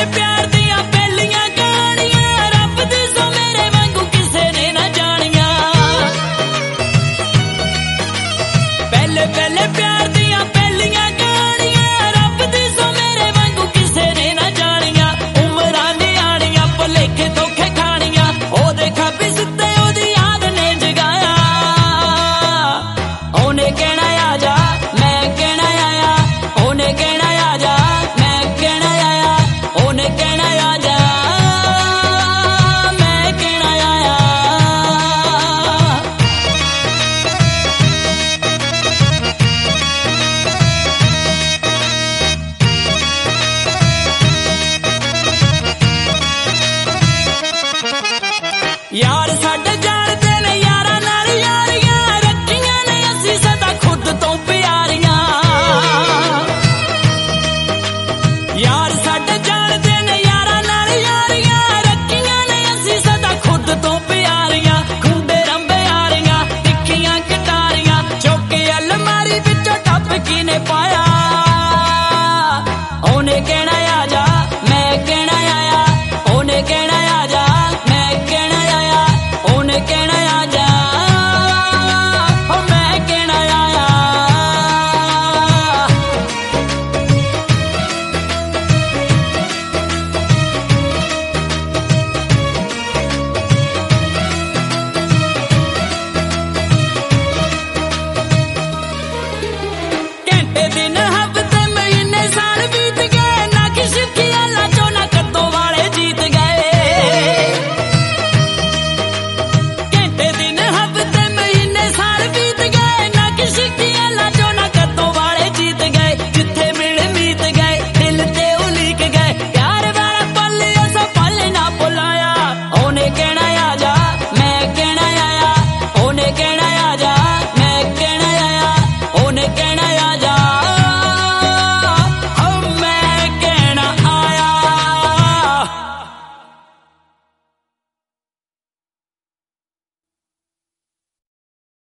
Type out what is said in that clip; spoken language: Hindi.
प्यार दियां पहलियां कहानियां रब दी सो मेरे वांगू किसे ने ना जानियां। पहले पहले प्यार दियां पहलियां कहानियां रब दी सो मेरे वांगू किसे ने ना जानियां। उमरां दी आनियां भुलेखे धोखे खानियां ओ देखा भी सुते ओदी याद ने जगाया। ओने कहना आजा मैं कहना आया, ओने कहना आजा मैं कहना आया, ओने कहना आजा मैं कहना आया। यार साडे जानदे ने यारां नाल यारियां रखियां ने असीं सदा खुद तो प्यारियां। यार साडे जानदे ने यारां नाल यारियां रखियां ने असीं सदा खुद तो प्यारियां। खुंबे रंबे यारियां तिखियां कटारियां चौके अलमारी विचों टप किने पाया। ओने कहना आजा मैं कहना आया, ओने कहना आजा मैं कहना आया, ओने कहना आजा ओ मैं कहना आया। घंटे दी